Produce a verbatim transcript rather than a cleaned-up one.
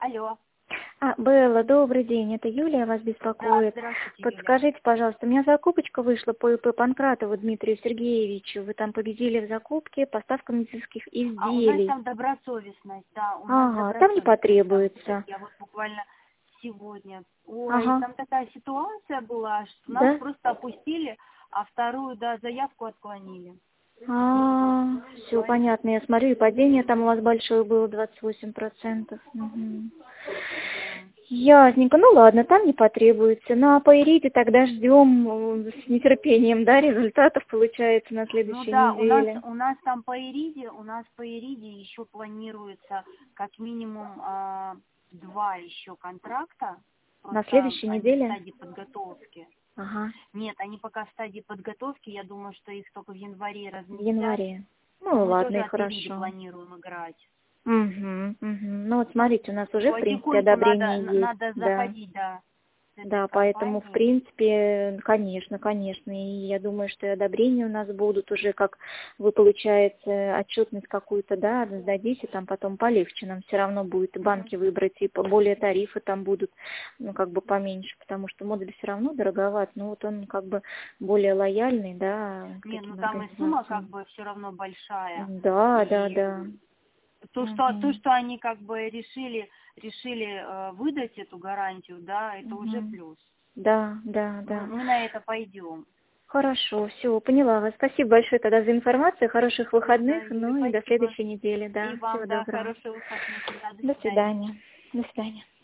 Алло. А, Белла, добрый день, это Юлия вас Да, беспокоит. здравствуйте, Юля. Подскажите, пожалуйста, у меня закупочка вышла по ИП Панкратову Дмитрию Сергеевичу. Вы там победили в закупке, поставка медицинских А у нас изделий. там добросовестность, да, у нас Ага, там не добросовестность. Там, потребуется. я вот буквально сегодня. Ой, Ага, там такая ситуация была, что нас да? просто опустили, а вторую, да, заявку отклонили. А, все понятно. Я смотрю, и падение там у вас большое было, двадцать восемь процентов. Мгм. Ясненько. Ну ладно, там не потребуется. Ну а по Ириде тогда ждем э, с нетерпением, да, результатов, получается, на Ну следующей да, у нас неделе. у нас там по Ириде, у нас по Ириде еще планируется как минимум а, два еще контракта. На Просто следующей они в неделе? стадии подготовки. Ага, Нет, они пока в стадии подготовки. Я думаю, что их только в январе в разместят. январе. Но Ну мы ладно, тоже и от Ириди хорошо. планируем играть. Угу, угу. Ну вот смотрите, у нас уже, в принципе, Потихоньку надо, одобрение н- есть, надо да. заходить, да, с этой Да, поэтому, в компанией. принципе, конечно, конечно, и я думаю, что и одобрения у нас будут уже, как вы, получается, отчетность какую-то, да, сдадите, там потом полегче нам все равно будет Мгм. банки выбрать, и более тарифы там будут, ну, как бы поменьше, потому что модуль все равно дороговат, но вот он как бы более лояльный, да, к Не, ну таким там и сумма как организациям. бы все равно большая. Да, да, И да. то, что, то, Мгм. что они как бы решили, решили э, выдать эту гарантию, да, это уже Мгм. плюс. Да, да, Мы, да. мы на это пойдем. Хорошо, все, поняла вас. Спасибо большое тогда за информацию, хороших Да, выходных, Юля, ну и до спасибо. следующей недели, И да. Всего вам, да, доброго. хороших выходных. Да, до До свидания. свидания. До свидания.